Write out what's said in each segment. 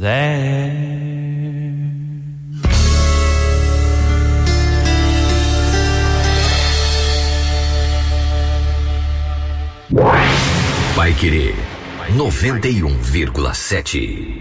there. Paiquerê 91,7.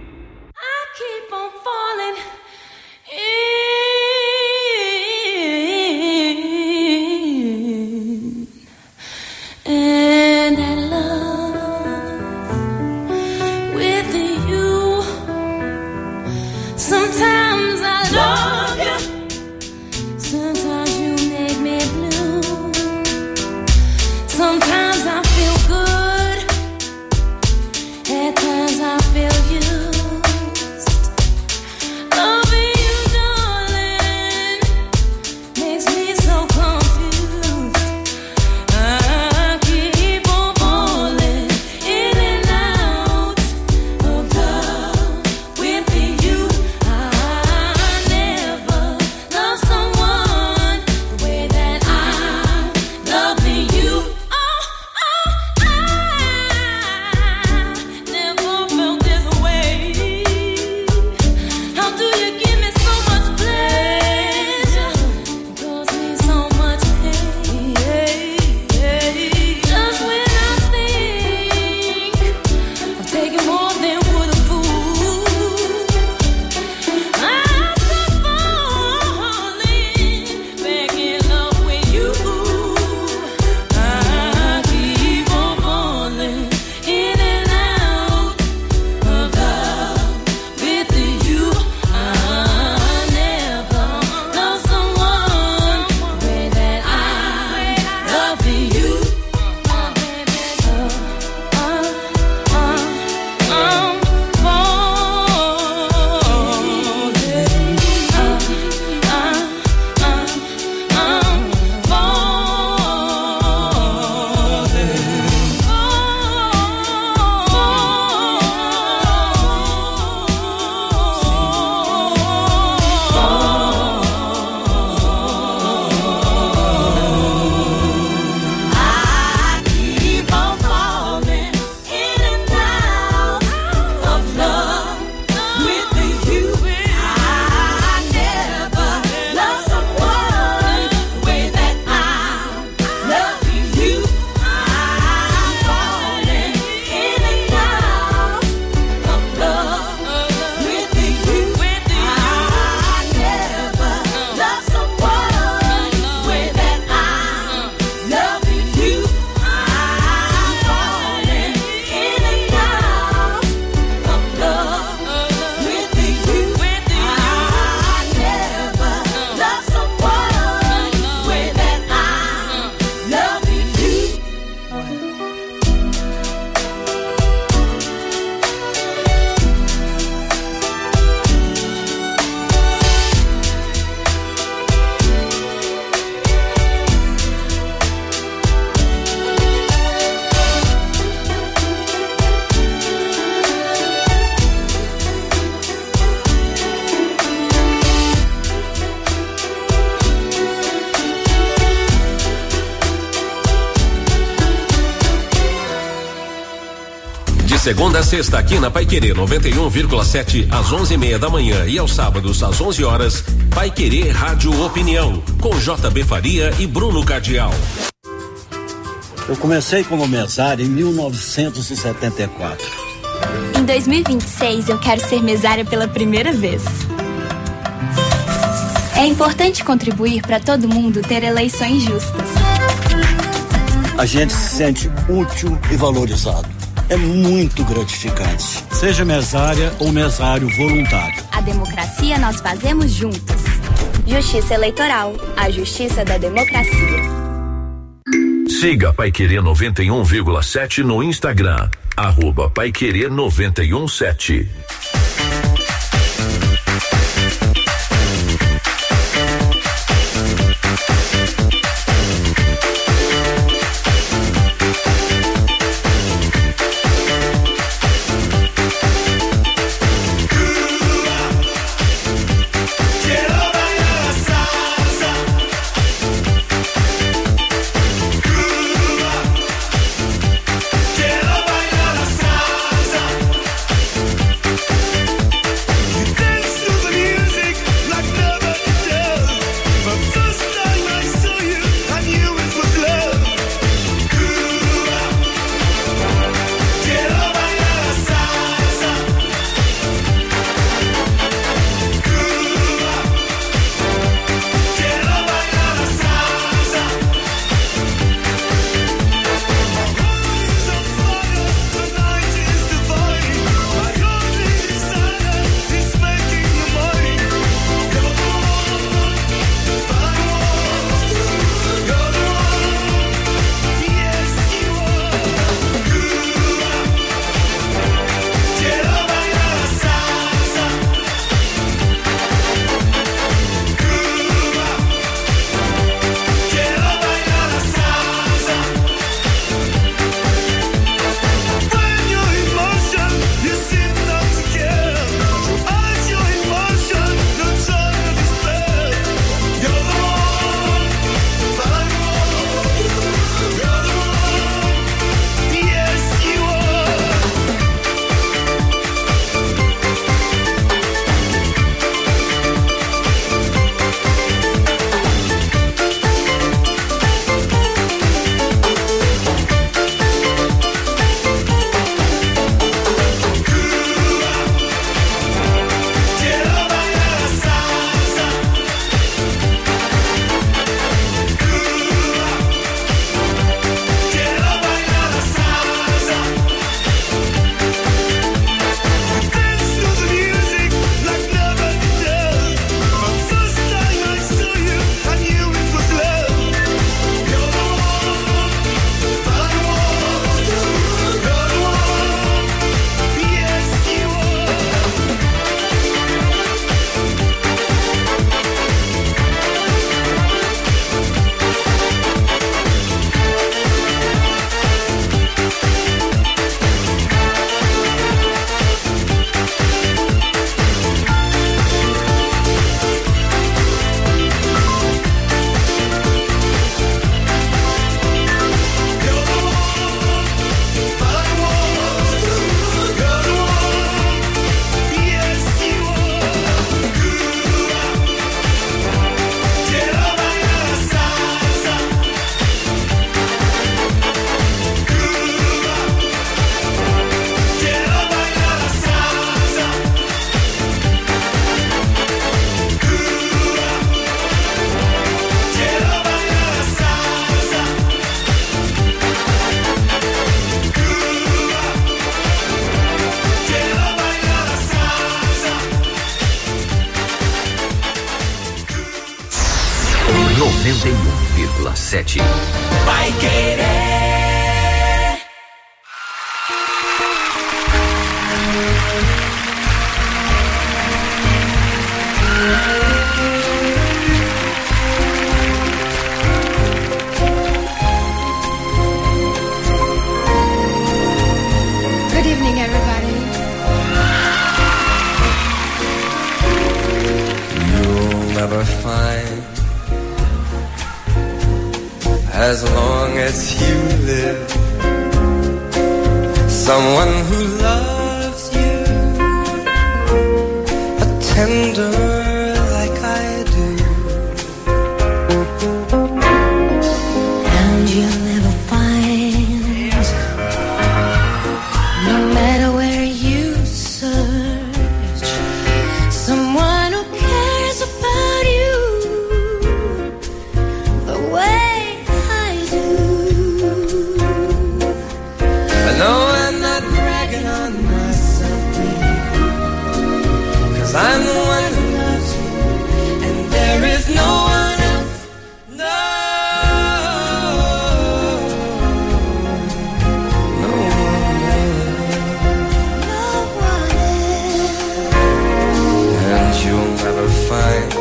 Segunda a sexta aqui na Paiquerê 91,7 às 11:30 da manhã e aos sábados às 11 horas. Paiquerê Rádio Opinião com JB Faria e Bruno Cardial. Eu comecei como mesário em 1974. Em 2026 eu quero ser mesária pela primeira vez. É importante contribuir para todo mundo ter eleições justas. A gente se sente útil e valorizado. É muito gratificante. Seja mesária ou mesário voluntário. A democracia nós fazemos juntos. Justiça Eleitoral, a justiça da democracia. Siga Paiquerê 91,7 no Instagram, @Paiquerê 91,7. 91,7. Paiquerê. Good evening, everybody. You'll never find, as long as you live, someone who loves you a tender like I do. And you'll never find, no matter where you search, someone who cares about you the way I do. I know I'm not bragging on myself, baby, 'cause I'm the one who loves you, and there is no one else. No, no one else. And you'll never find,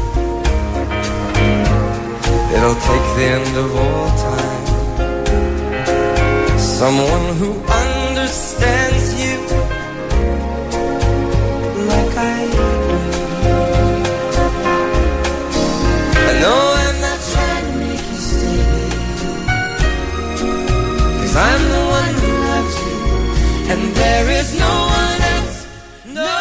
it'll take the end of all time, someone who understands you like I do. I know I'm not trying to make you stay, baby, 'cause I'm the one who loves you, and there is no one else. No,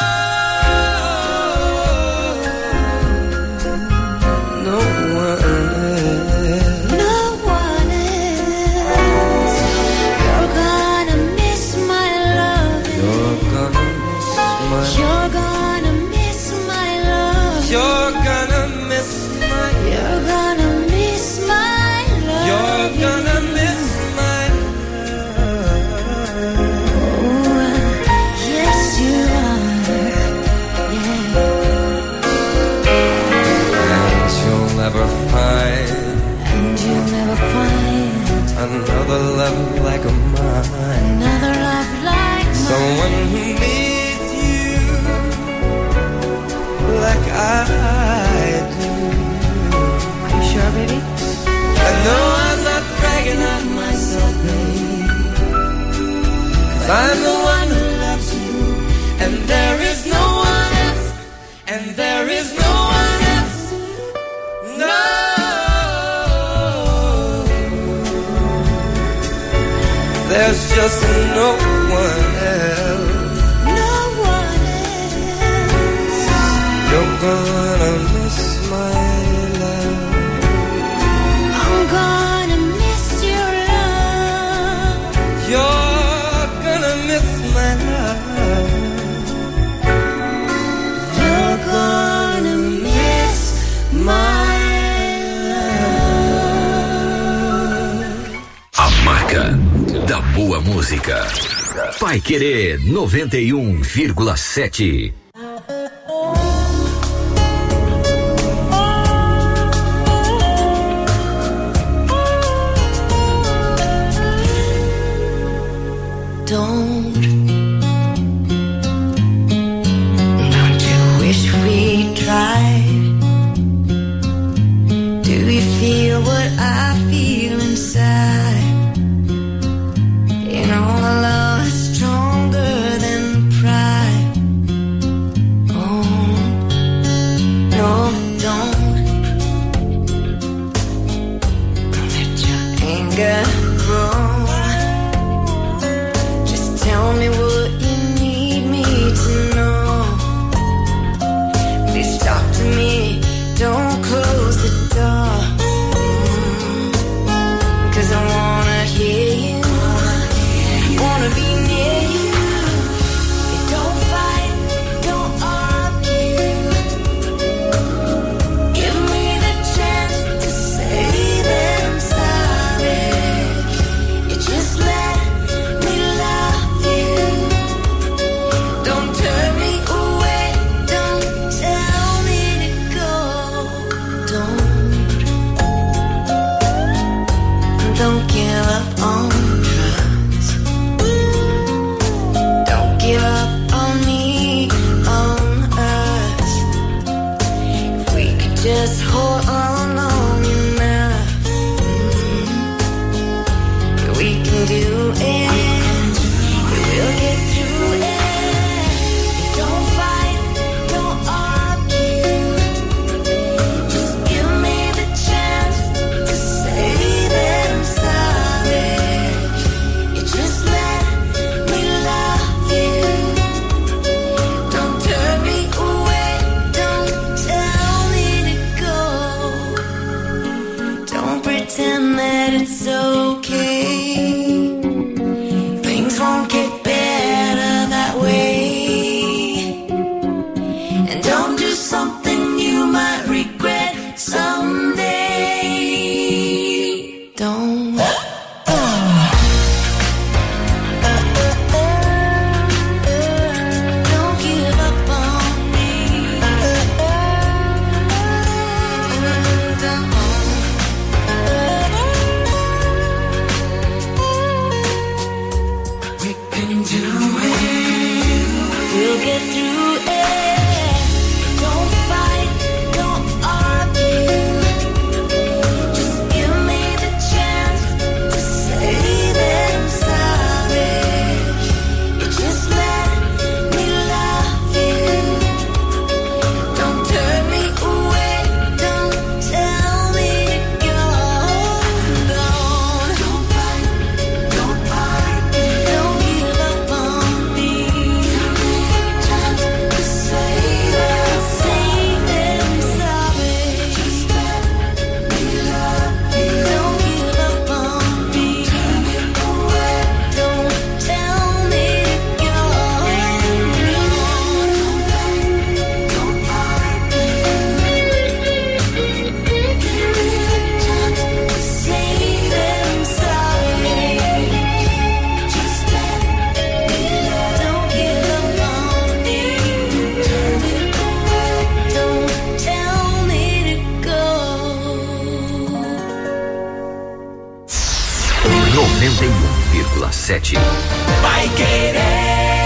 no one else. No one else. You're gonna miss my love. You're gonna miss my, You're gonna miss my love. you're gonna miss my, You're gonna miss my love. you're gonna miss my love. Oh, yes you are. Yeah. And you'll never find And you'll never find another love like mine, another love like mine. someone who needs you like I do. Are you sure, baby? I know I'm not bragging on myself, baby, 'cause I'm the one who loves you, and there is no one else, and there is no one else. No, there's just no one else. No one else. You're gonna miss my love. I'm gonna miss your love. You're gonna miss my love. You're gonna miss my love. A marca da boa música. Paiquerê 91,7. Don't you wish we tried? Do you feel what I feel inside? You know, love is stronger than pride. get through it. Don't fight, don't argue. Just give me the chance to say that I'm sorry. You just let me love you. Don't turn me away, don't tell me to go. Don't fight, don't argue. Don't give up on me. Give me the chance to say that I'm sorry. Just let me love you. Don't give up on me. Turn me away, don't tell me to go. Don't fight, don't argue. Give me the chance to say that I'm sorry. Just let me love. Don't give up on me. Turn me away, don't tell me to go. 91,7. Vai querer.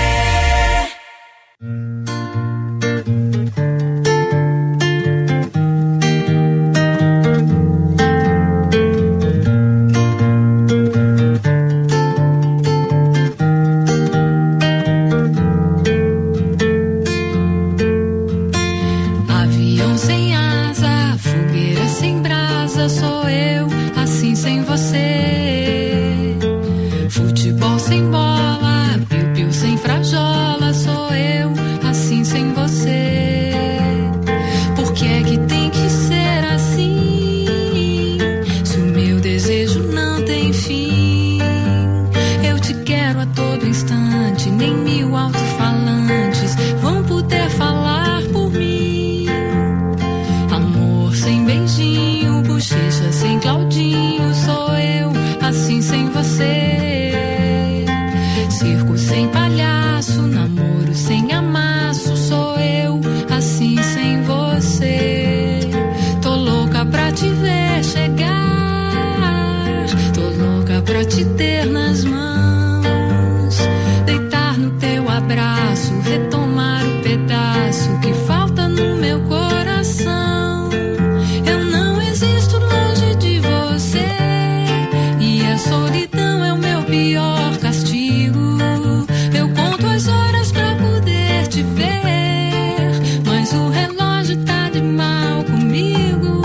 Avião sem asa, fogueira sem brasa, sou eu, assim sem você. Futebol sem bola, piu-piu sem frajola, sou eu, assim sem você. Por que é que tem que ser assim? Se o meu desejo não tem fim, eu te quero a todo instante, nem 1000 alto-falantes vão poder falar por mim. Amor sem beijinho, bochecha sem Claudinho, sou eu, assim sem você. Circo sem palhaço, namoro sem amasso, sou eu, assim sem você. Tô louca pra te ver chegar, tô louca pra te ter nas mãos, deitar no teu abraço, retomar o pedaço que falta no meu coração. Eu não existo longe de você, e a solidão é o meu pior castigo. Eu conto as horas pra poder te ver, mas o relógio tá de mal comigo.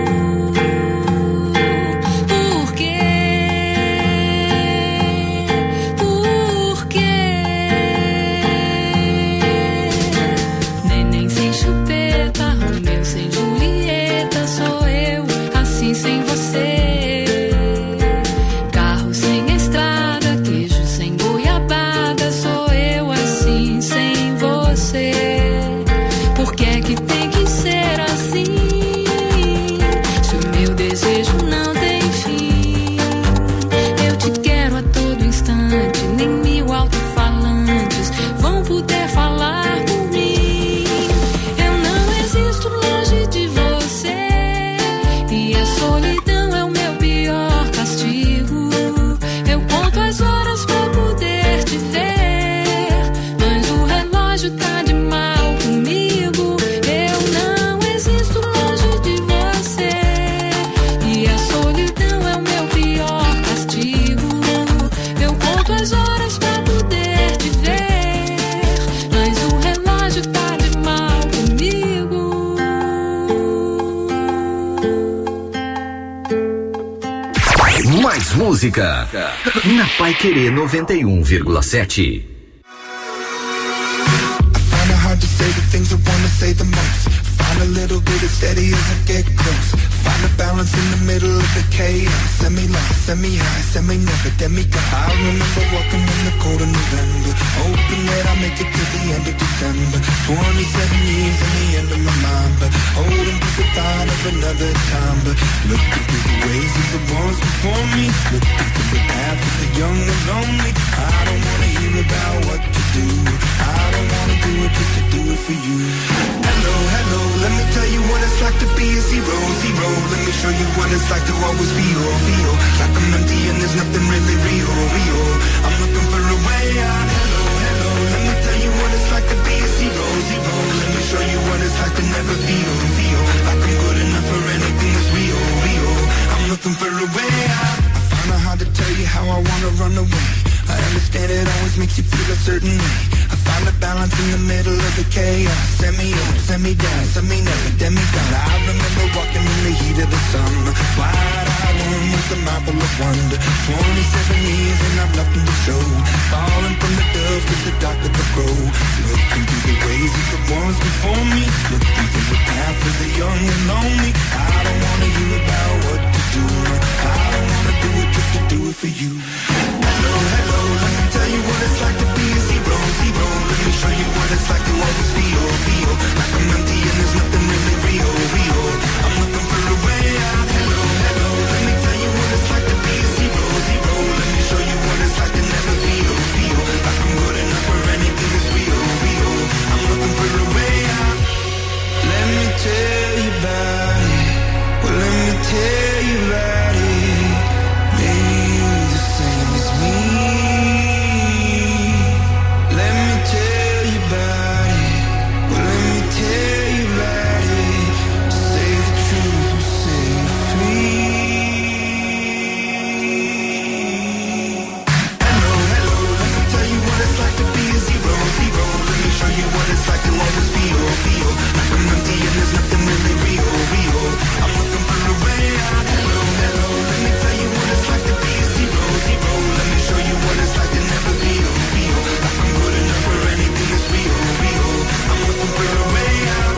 Por quê? Por quê? Neném sem chupeta, Romeu sem Julieta, sou eu, assim sem você. Carro sem estrada, queijo sem goiabada, sou eu, assim sem você. Por que é que tem que ser assim? Se o meu desejo não tem fim, eu te quero a todo instante, nem 1000 alto-falantes vão poder falar por mim. Eu não existo longe de você, e a solidão é o meu pior castigo. Eu conto as horas pra poder te ver, mas o relógio tá de mal comigo. Eu não existo longe de você, e a solidão é o meu pior castigo. Eu conto as horas pra poder te ver, mas o relógio tá de mal comigo. Mais música na Paiquerê 91,7. Find it hard to say the things I wanna say the most. Find a little bit of steady as I get close. Find a balance in the middle of the chaos. Semi-low, semi-high, semi-never, demigod. I remember walking in the cold of November, hoping that I'll make it to the end of December. 27 years in the end of my mind, but holding to the thought of another time. But looking through the ways of the ones before me, looking through the path of the young and lonely. I don't wanna hear about what to do. I don't wanna do it just to do it for you. Hello, hello, let me tell you what it's like to be a zero, zero. Let me show you what it's like to always feel, feel like I'm empty and there's nothing really real, real. I'm looking for a way out. Hello, hello, let me tell you what it's like to be a balance in the middle of the chaos. Send me up, send me down, send me never, demigod. I remember walking in the heat of the sun, wide-eyed one with the marvel of wonder. 27 years and I've nothing to show. Falling from the dove to the dark of the crow. Looking through the ways of the ones before me. Looking through the path of the young and lonely. I don't wanna hear about what to do. No, I don't wanna do it just to do it for you. Hello, hello, let me tell you what it's like to be a zero, zero. Let me show you what it's like to always feel, feel like I'm empty and there's nothing really real, real. I'm looking for a way out. Hello, hello, let me tell you what it's like to be a zero, zero. Let me show you what it's like to never feel, feel like I'm good enough for anything that's real, real. I'm looking for a way out. Let me tell you about it. Well, let me tell you about it. Maybe you're the same as me. Let me tell you about it. Well, let me tell you about it. To say the truth will set you free. Hello, hello, let me tell you what it's like to be a zero, zero. Let me show you what it's like to always feel, feel like I'm empty and there's nothing really real, real. I'm looking for a way out. Hello, hello, let me tell you what it's like to be a zero, zero. Let me show you what it's like to never feel, feel like I'm good enough for anything that's real, real. I'm looking for a way out.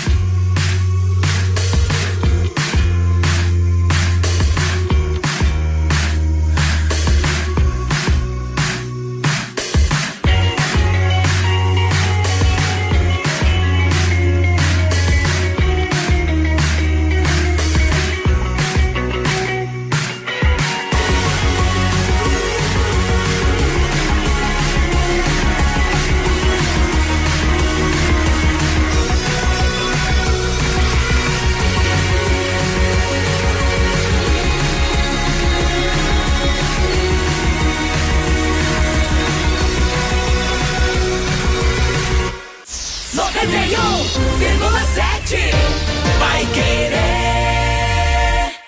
Vai querer.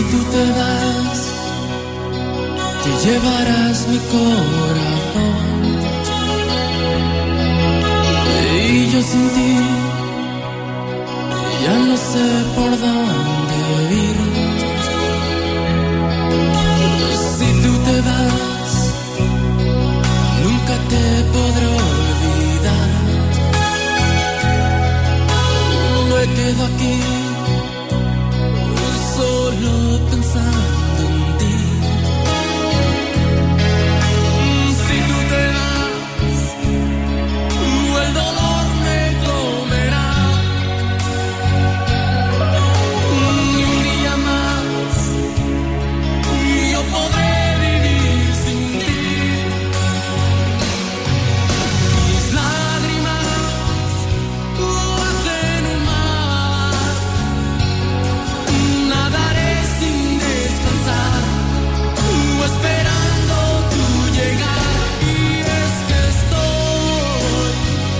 tú te vas, te llevarás mi corazón. Y yo sin ti ya no sé por dónde ir. Si tú te vas, nunca te podré olvidar. Me quedo aquí solo pensando en ti. Si tú te vas, el dolor me comerá. Ni un día más yo podré vivir sin ti. Mis lágrimas hacen un mar. Nadaré sin descansar, esperando tu llegar. Y es que estoy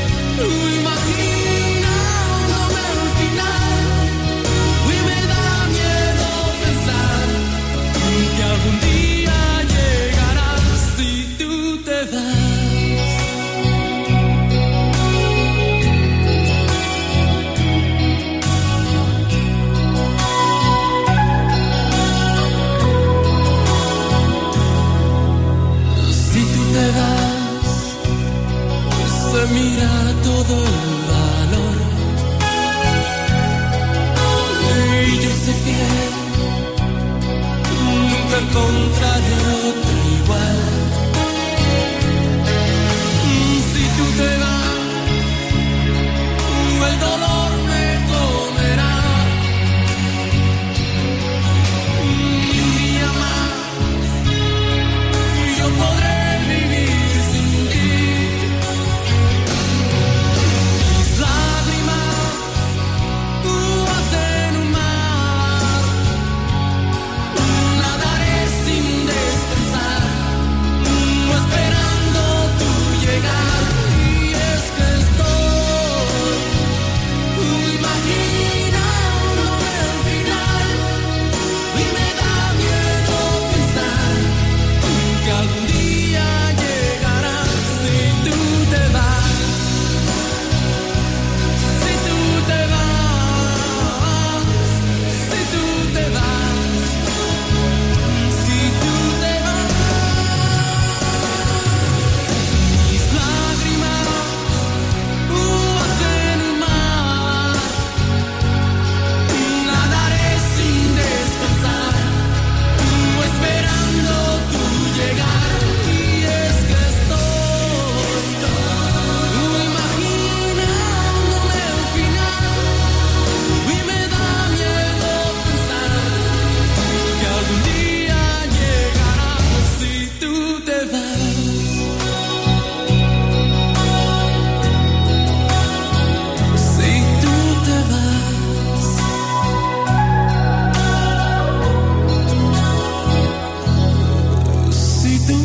imaginándome al final. Y me da miedo pensar que algún día llegarás si tú te vas. Si tú te vas, se mira todo el valor. Y yo sé que nunca encontraré otro igual. Si tú te vas, el dolor me comerá. Ni un día más yo podré vivir sin ti. Mis lágrimas hacen un mar. Nadaré sin descansar, esperando tu llegar. Y es que estoy imaginándome al final. Y me da miedo pensar que algún día llegarás si tú te vas. Si tú te vas, si tú te vas, si tú te vas. Mis lágrimas hacen un mar. Nadaré sin descansar, esperando tu llegar. Y es que estoy imaginándome al final. Y me da miedo pensar que algún día llegarás si tú te vas. Si tú te vas. Si tú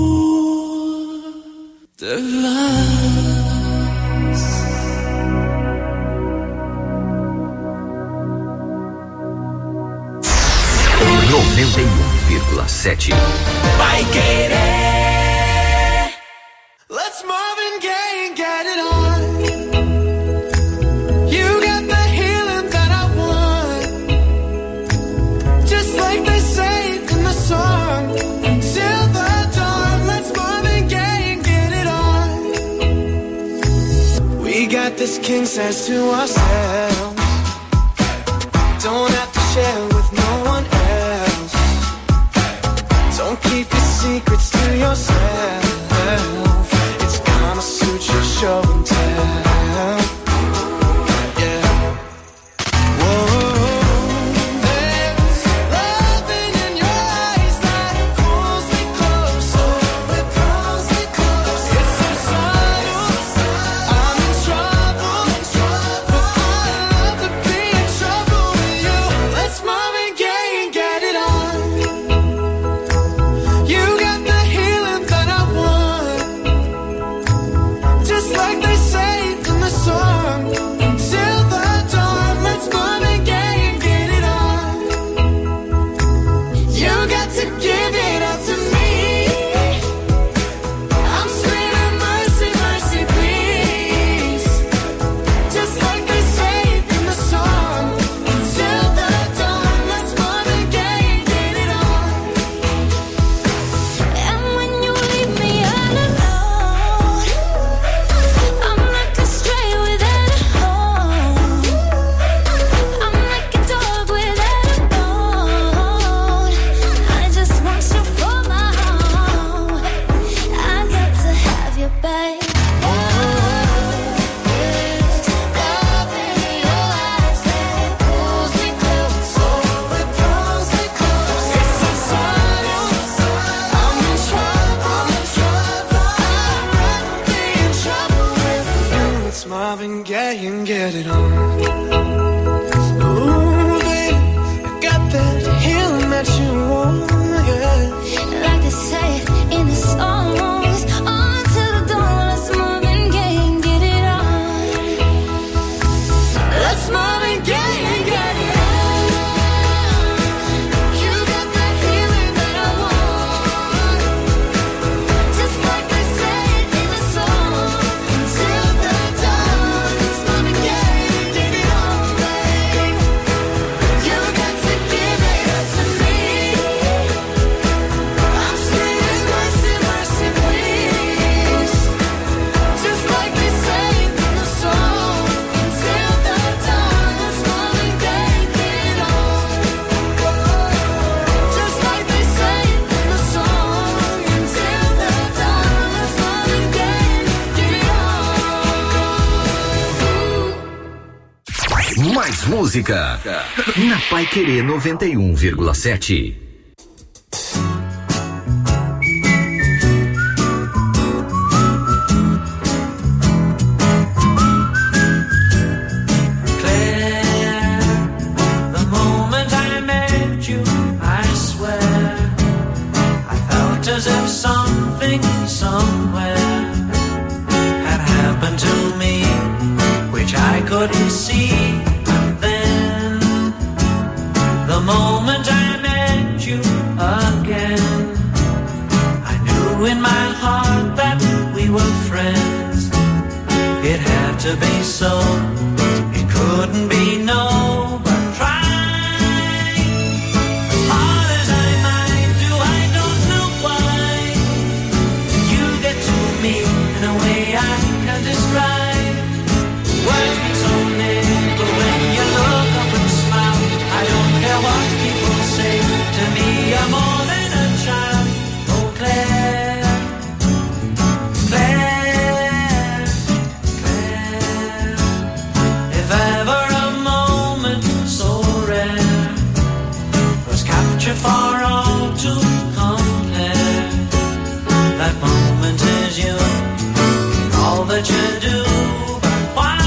te vas. 91,7. Vai querer. Let's Marvin Gaye and get it on. You got the healing that I want, just like they say in the song. Till the dawn, let's Marvin Gaye and get it on. We got this king size to ourselves. Don't have to share with no one else. Don't keep your secrets to yourself. It's Kama Sutra show and tell. Yeah. Whoa. There's loving in your eyes that pulls me closer. It pulls me closer. It's so subtle. I'm in trouble, but I love to be in trouble with you. Let's Marvin Gaye and get it on. You got the healing that I want, just like they say in música. Na Paiquerê 91,7. As if something somewhere had happened to me, which I couldn't see. And then, the moment I met you again, I knew in my heart that we were friends. It had to be so, it couldn't be no, but try. In a way I can't describe. Words mean so little, but when you look up and smile, I don't care what people say. To me you're more than a child. Oh Claire, Claire, Claire. If ever a moment so rare was captured for all to compare, that moment is you. All that you do, but why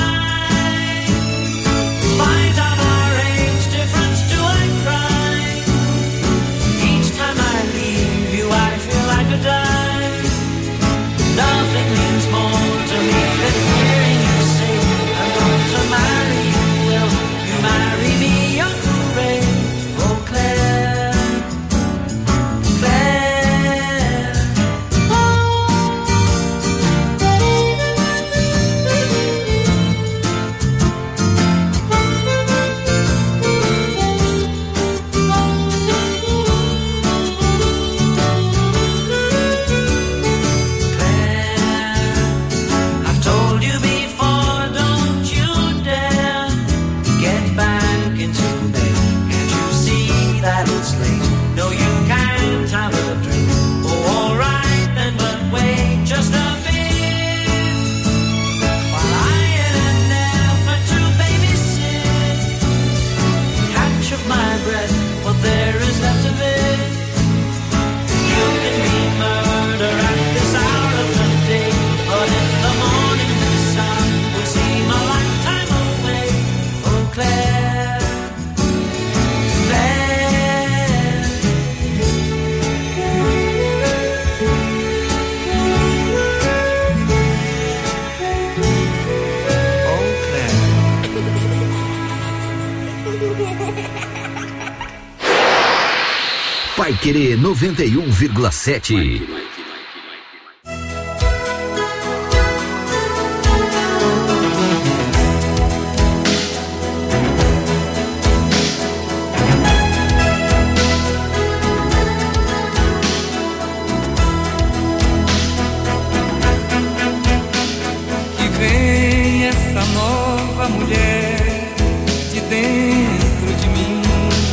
fight on our age difference? Do I cry? Each time I leave you I feel like I die. Nothing means more to me than hearing you say I'm going to marry you. Will you marry me, Uncle Ray? Oh Claire, Claire. Paiquerê 91,7. Que vem essa nova mulher de dentro de mim,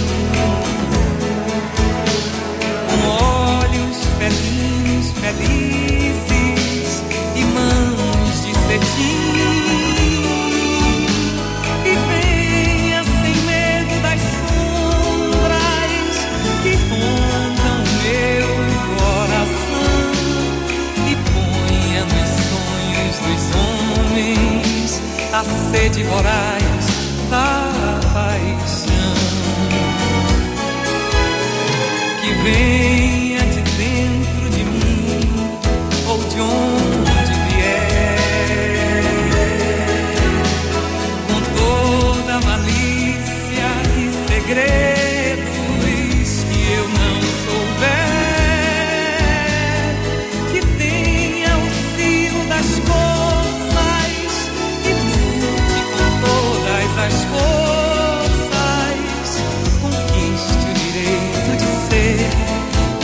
velhinhos felizes e mãos de cetim, e venha sem medo das sombras que rondam meu coração, e ponha nos sonhos dos homens a sede voraz da paixão. Que venha de dentro de mim ou de onde vier, com toda a malícia e segredos que eu não souber, que tenha o fio das forças e lute com todas as forças, conquiste o direito de ser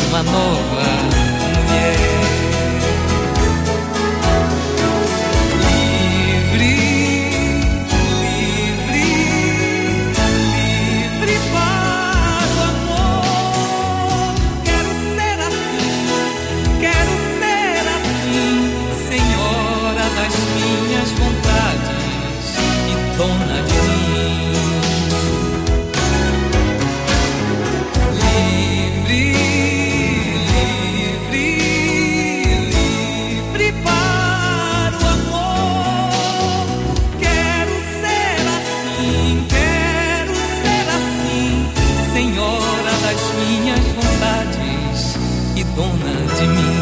de mim.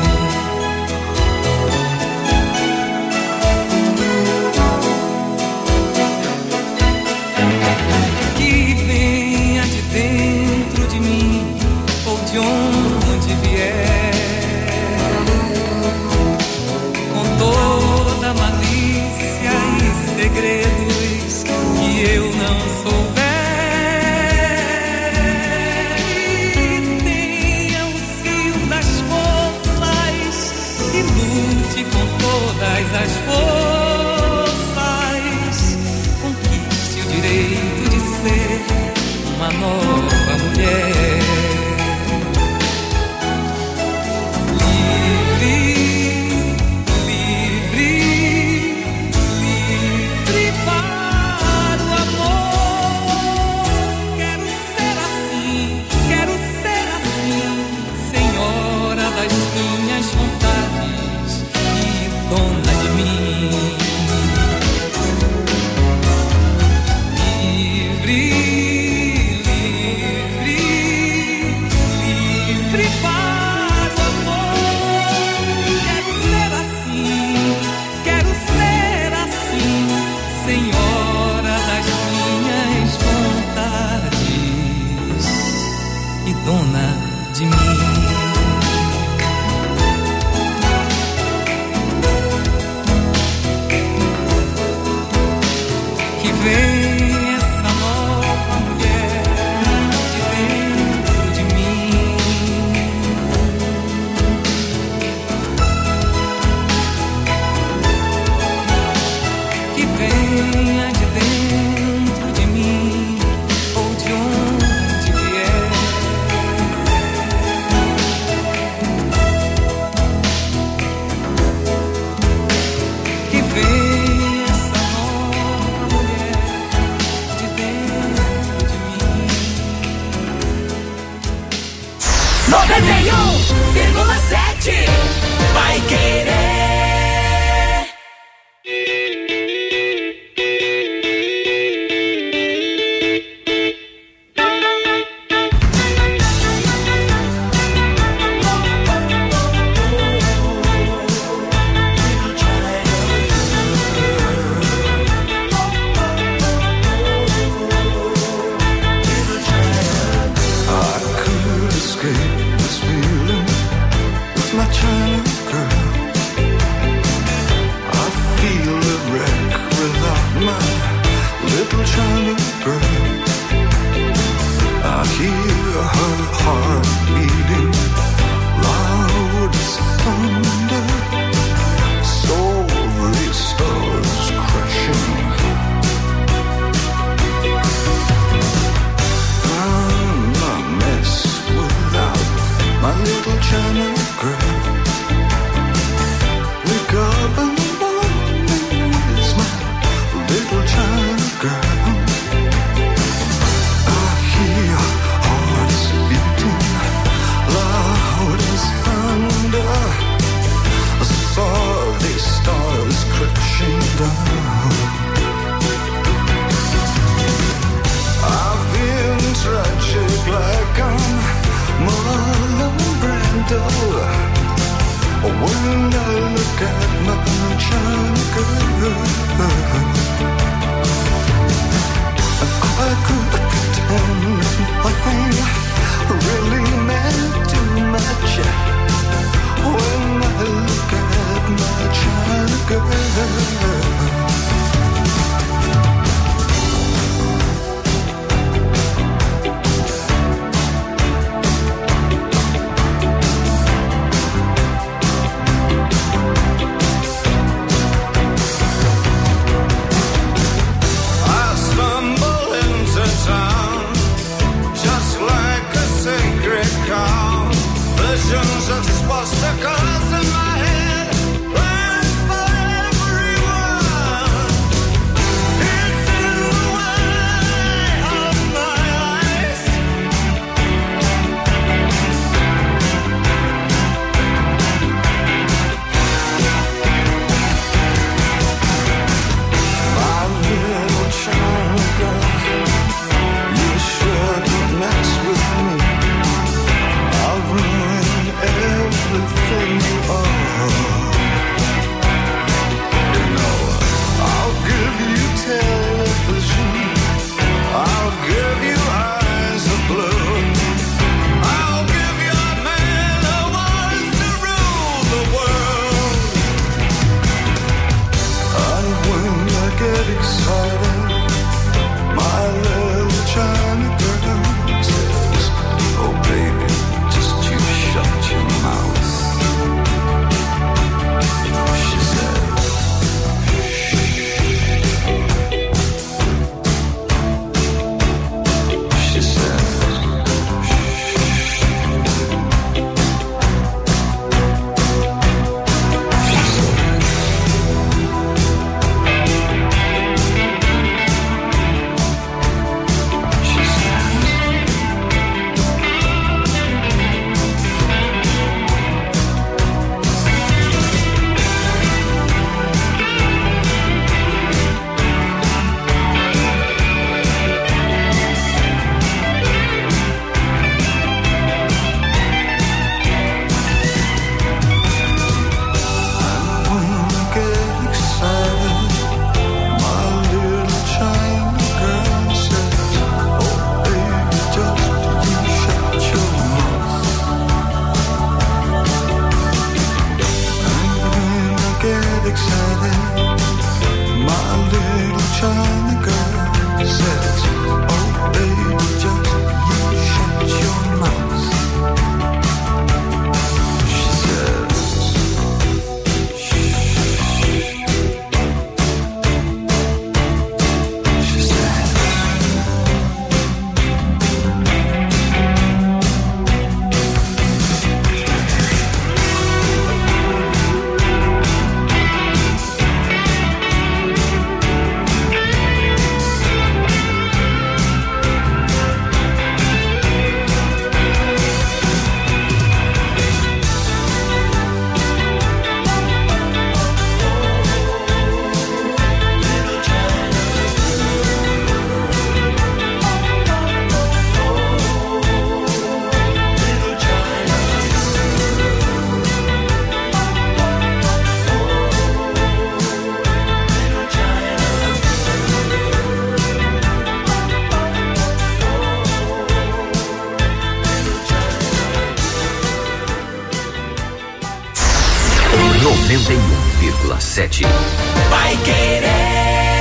Que venha de dentro de mim ou de onde vier, com toda malícia e segredos que eu não souber. Lute com todas as forças, conquiste o direito de ser uma nova mulher. Livre, livre, livre para o amor. Quero ser assim, senhora das minhas vontades, dona de mim. Livre, livre, livre para o amor. Quero ser assim, senhora das minhas vontades e dona de mim. Vem essa nova mulher de dentro de mim. Que venha de dentro de mim ou de onde vier. Que venha essa nova mulher de dentro de mim. 91,7 Vai Querer. 91,7. Vai Querer.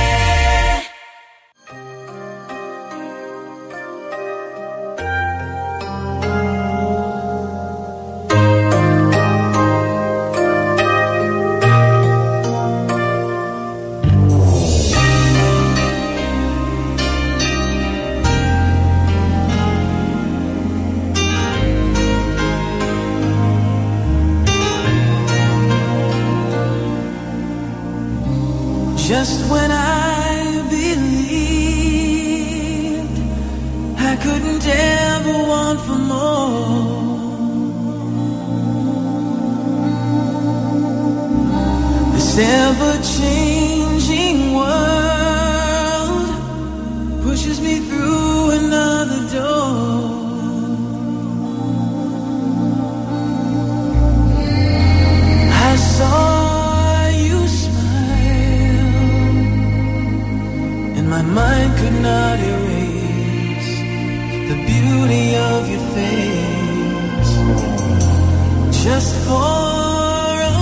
Just when I believed I couldn't ever want for more, this ever-changing world pushes me through another door. I saw my mind could not erase the beauty of your face. Just for a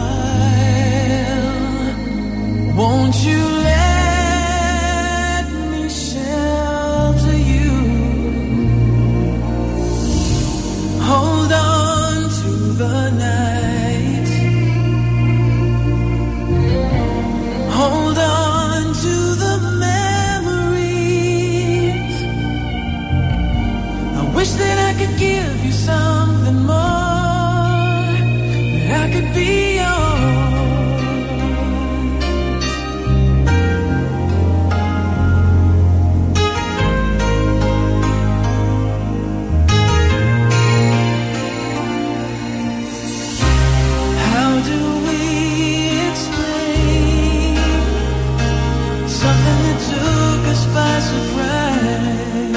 while, won't you let me shelter you? Hold on to the night. Hold on to the wish that I could give you something more, that I could be How do we explain something that took us by surprise?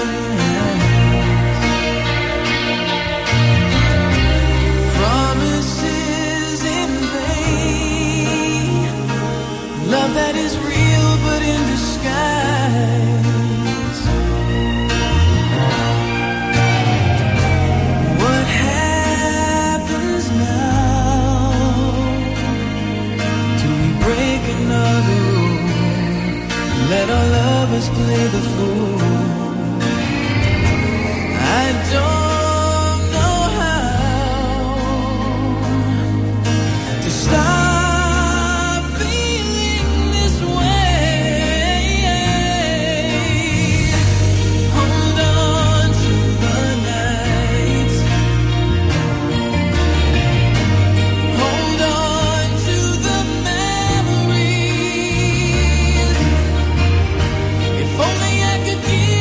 Love that is real but in disguise. What happens now? Do we break another rule? Let our lovers play the fool. I don't know how to stop. If only I could give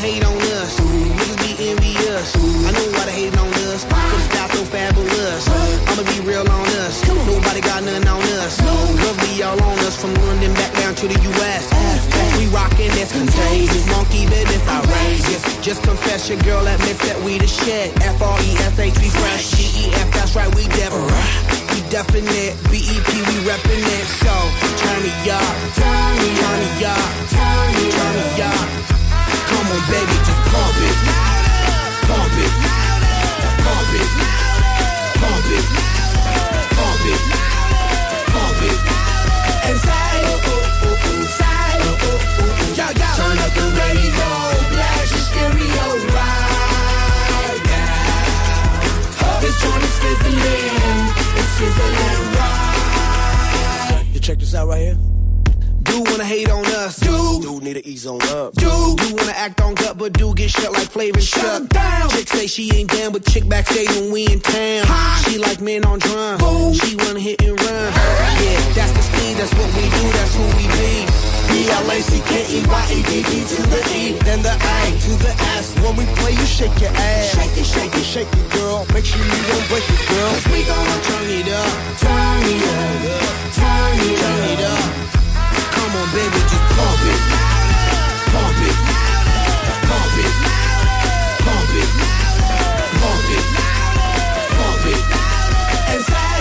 hate on us. Niggas be envious. I know why they hate on us. Cause style so fabulous. I'ma be real on us. Nobody got nothing on us. Girls be all on us from London back down to the US. We rockin' this contagious. Monkey business outrageous. Just confess your girl admits that we the shit. F-R-E-S-H, we fresh. G-E-F, that's right, we definite. B-E-P, we reppin' it. So, turn me up. Turn me up. Turn me up. Come on, baby, just pump it. Pump it. Pump it. Pump it. Pump it. Pump it. And say, say, turn up the radio, blast your stereo right now. This joint is fizzling, it's sizzling right. You check this out right here. Do wanna hate on us, do need to ease on up, do wanna act on gut, but do get shut like Flavor shut down. Chick say she ain't down, but chick backstage when we in town. She like men on drum, she wanna hit and run. Yeah, that's the speed, that's what we do, that's who we be. B-L-A-C-K-E-Y-E-D-D to the E, then the A to the S. When we play, you shake your ass. Shake it, shake it, shake it, girl. Make sure you don't break it, girl. Cause we gonna turn it up, turn it up, turn it up. Come on, baby, just pump it. Pump it. Pump it. Pump it. Pump it. Pump it. And say,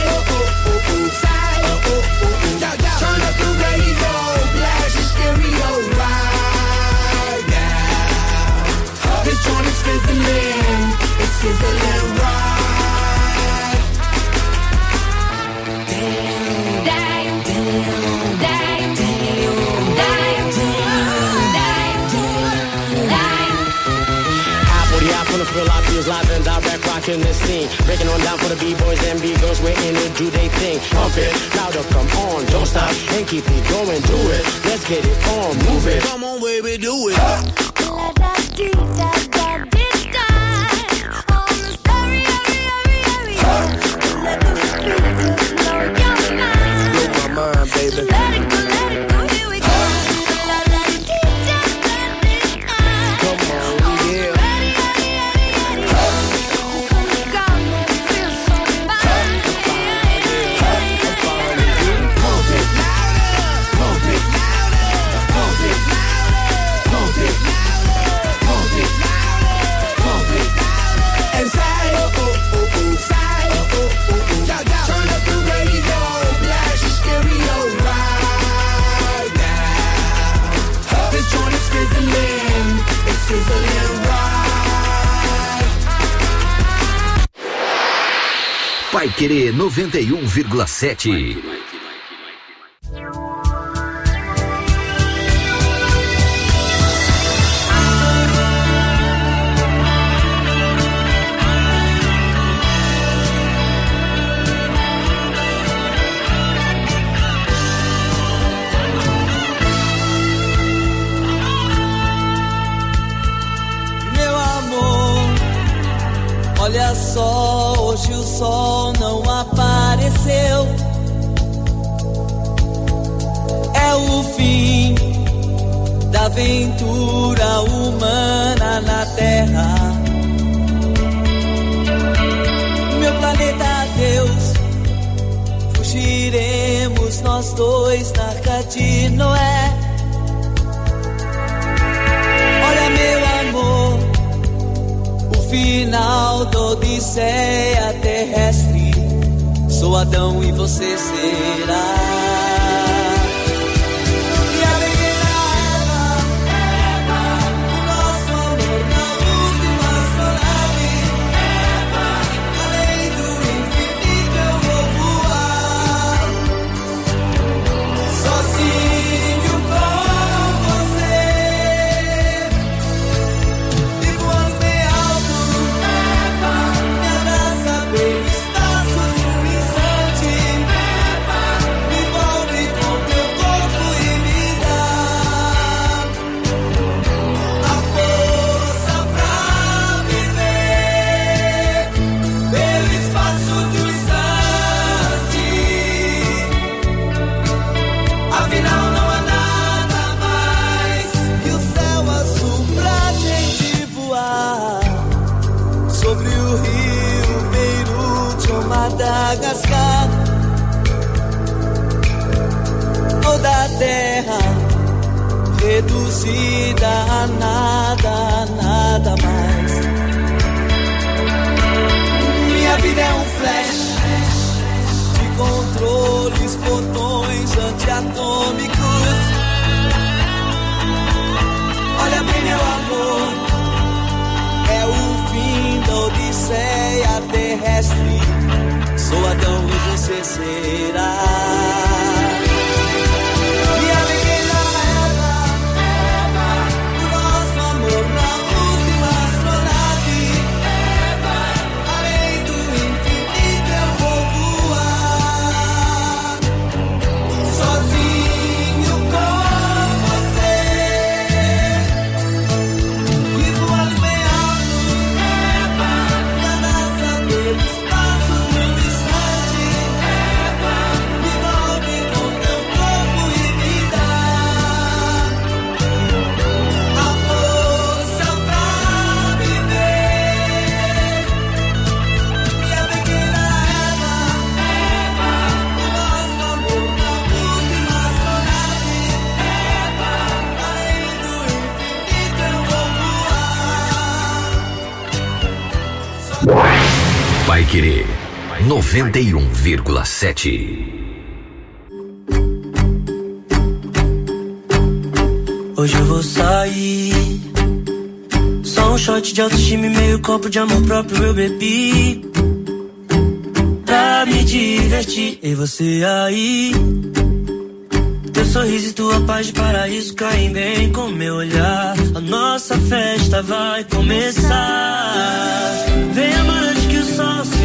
turn up the radio, blast your stereo right now. This joint is fizzling, it's sizzling right. Damn, damn, damn, damn, damn, damn, damn, damn. Apple, the apple, the Philippines, live and direct, rocking the scene. Breaking on down for the B-boys and B-girls, we're in it, do they thing. Pump it, louder, come on, don't stop, and keep it going, do it. Let's get it on, move it. Come on, baby, do it. Blow my mind, baby. Let it go, here we go. Come on, yeah. Paiquerê 91,7. Meu amor, olha só, hoje o sol não apareceu. É o fim da aventura humana na Terra. Meu planeta Deus, fugiremos nós dois na Arca de Noé. Olha, meu amor, o final da odisseia terrestre. Sou Adão e você será. E a pequena Eva, o nosso amor na luz de uma astronave. Além do infinito eu vou voar, sozinho com você. E voando bem alto, me abraça bem, está sobre um instante. reduzida a nada, nada mais. Minha vida é um flash de controles, botões antiatômicos. Olha bem, meu amor, é o fim da odisseia terrestre. Sou Adão e você será. Paiquerê 91,7. Hoje eu vou sair, só um shot de autoestima e meio copo de amor próprio eu bebi, pra me divertir. E você aí, teu sorriso e tua paz de paraíso caem bem com meu olhar. A nossa festa vai começar. Venha, mano, antes que o sol se